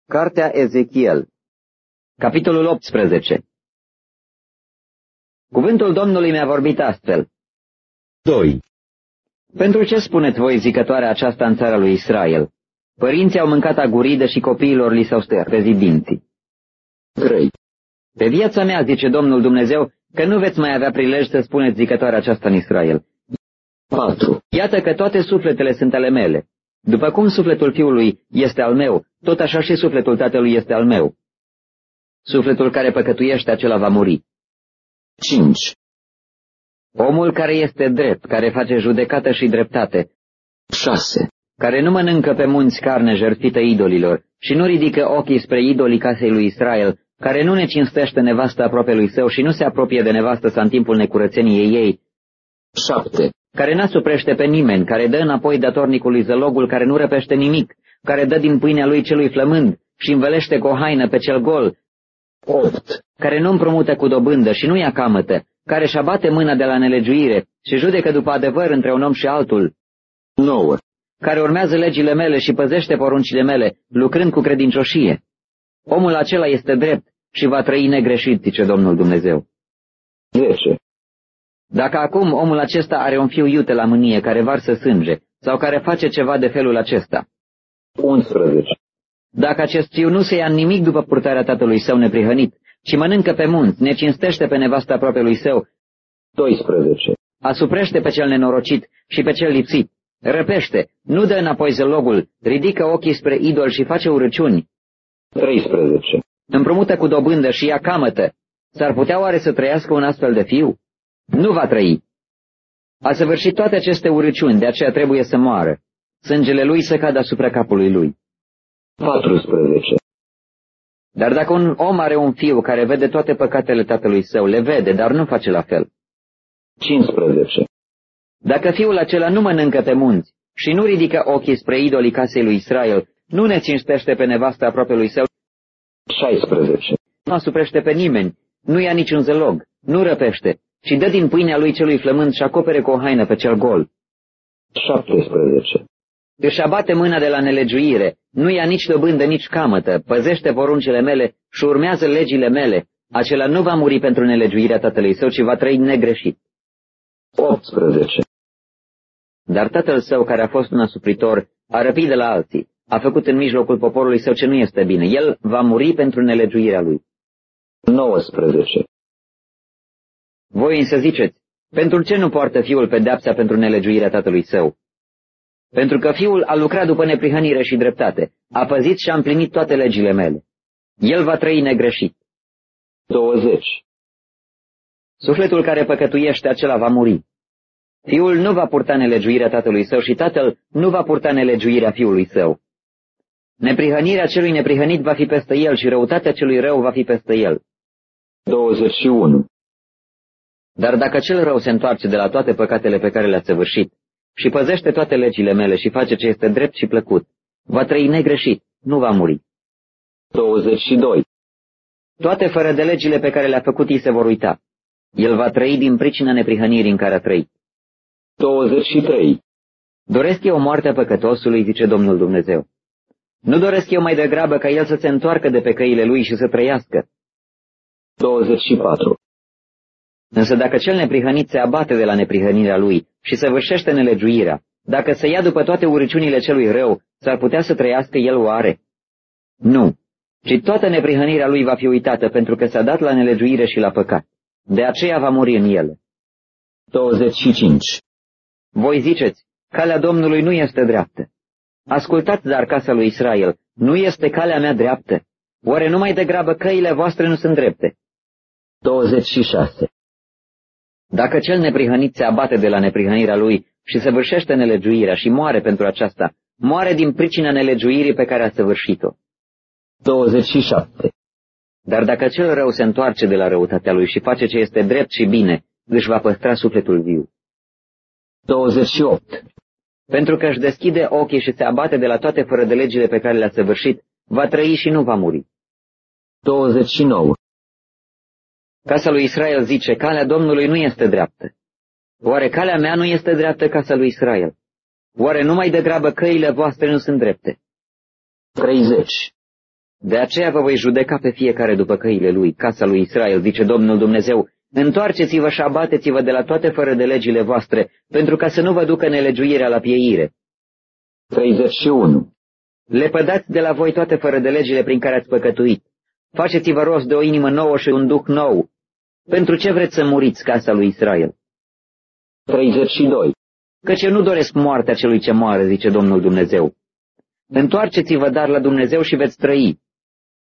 Cartea Ezechiel, capitolul 18. Cuvântul Domnului mi-a vorbit astfel. 2. Pentru ce spuneți voi zicătoarea aceasta în țara lui Israel? Părinții au mâncat aguridă și copiilor li s-au stârpezit dinții. 3. Pe viața mea, zice Domnul Dumnezeu, că nu veți mai avea prilej să spuneți zicătoarea aceasta în Israel. 4. Iată că toate sufletele sunt ale mele. După cum sufletul fiului este al meu, tot așa și sufletul tatălui este al meu. Sufletul care păcătuiește, acela va muri. 5. Omul care este drept, care face judecată și dreptate, 6. care nu mănâncă pe munți carne jertfită idolilor și nu ridică ochii spre idolii casei lui Israel, care nu ne cinstește nevasta aproapelui său și nu se apropie de nevastă sa în timpul necurățeniei ei, 7. care n-asuprește pe nimeni, care dă înapoi datornicului zălogul, care nu răpește nimic, care dă din pâinea lui celui flămând și învelește cu o haină pe cel gol, 8. care nu împrumută cu dobândă și nu ia camătă, care își abate mâna de la nelegiuire și judecă după adevăr între un om și altul, 9. care urmează legile mele și păzește poruncile mele, lucrând cu credincioșie. Omul acela este drept și va trăi negreșit, zice Domnul Dumnezeu. 10. Dacă acum omul acesta are un fiu iute la mânie care varsă sânge sau care face ceva de felul acesta, 11. dacă acest fiu nu se ia nimic după purtarea tatălui său neprihănit, ci mănâncă pe munți, ne cinstește pe nevasta aproapelui său, 12. asuprește pe cel nenorocit și pe cel lipsit, răpește, nu dă înapoi zălogul, ridică ochii spre idol și face urăciuni, 13. împrumută cu dobândă și ia camătă, s-ar putea oare să trăiască un astfel de fiu? Nu va trăi. A săvârșit toate aceste urăciuni, de aceea trebuie să moară. Sângele lui să cadă asupra capului lui. 14. Dar dacă un om are un fiu care vede toate păcatele tatălui său, le vede, dar nu face la fel. 15. Dacă fiul acela nu mănâncă pe munți și nu ridică ochii spre idolii casei lui Israel, nu ne cinstește pe nevasta aproapelui său, 16. nu asuprește pe nimeni, nu ia niciun zălog, nu răpește, ci dă din pâinea lui celui flămând și acopere cu o haină pe cel gol. 17. Își abate mâna de la nelegiuire, nu ia nici dobândă, nici camătă, păzește poruncile mele și urmează legile mele, acela nu va muri pentru nelegiuirea tatălui său, ci va trăi negreșit. 18. Dar tatăl său, care a fost un asupritor, a răpit de la alții, a făcut în mijlocul poporului său ce nu este bine, el va muri pentru nelegiuirea lui. 19. Voi însă ziceți, pentru ce nu poartă fiul pedeapsa pentru nelegiuirea tatălui său? Pentru că fiul a lucrat după neprihănire și dreptate, a păzit și a împlinit toate legile mele. El va trăi negreșit. 20. Sufletul care păcătuiește, acela va muri. Fiul nu va purta nelegiuirea tatălui său și tatăl nu va purta nelegiuirea fiului său. Neprihănirea celui neprihănit va fi peste el și răutatea celui rău va fi peste el. 21. Dar dacă cel rău se întoarce de la toate păcatele pe care le-a săvârșit și păzește toate legile mele și face ce este drept și plăcut, va trăi negreșit, nu va muri. 22. Toate fără de legile pe care le-a făcut îi se vor uita. El va trăi din pricina neprihănirii în care a trăit. 23. Doresc eu moartea păcătosului, zice Domnul Dumnezeu. Nu doresc eu mai degrabă ca el să se întoarcă de pe căile lui și să trăiască. 24. Însă dacă cel neprihănit se abate de la neprihănirea lui și săvârșește nelegiuirea, dacă se ia după toate urăciunile celui rău, s-ar putea să trăiască el oare? Nu, ci toată neprihănirea lui va fi uitată pentru că s-a dat la nelegiuire și la păcat. De aceea va muri în ele. 25. Voi ziceți, calea Domnului nu este dreaptă. Ascultați, dar casa lui Israel, nu este calea mea dreaptă? Oare numai degrabă căile voastre nu sunt drepte? 26. Dacă cel neprihănit se abate de la neprihănirea lui și săvârșește nelegiuirea și moare pentru aceasta, moare din pricina nelegiuirii pe care a săvârșit-o. 27. Dar dacă cel rău se întoarce de la răutatea lui și face ce este drept și bine, își va păstra sufletul viu. 28. Pentru că își deschide ochii și se abate de la toate fără de legile pe care le-a săvârșit, va trăi și nu va muri. 29. Casa lui Israel zice, calea Domnului nu este dreaptă. Oare calea mea nu este dreaptă, casa lui Israel? Oare numai degrabă căile voastre nu sunt drepte? 30. De aceea vă voi judeca pe fiecare după căile lui, casa lui Israel, zice Domnul Dumnezeu. Întoarceți-vă și abateți-vă de la toate fără de legile voastre, pentru ca să nu vă ducă nelegiuirea la pieire. 31. Lepădați de la voi toate fără de legile prin care ați păcătuit. Faceți-vă rost de o inimă nouă și un duh nou. Pentru ce vreți să muriți, casa lui Israel? 32. Căci eu nu doresc moartea celui ce moare, zice Domnul Dumnezeu. Întoarceți-vă dar la Dumnezeu și veți trăi.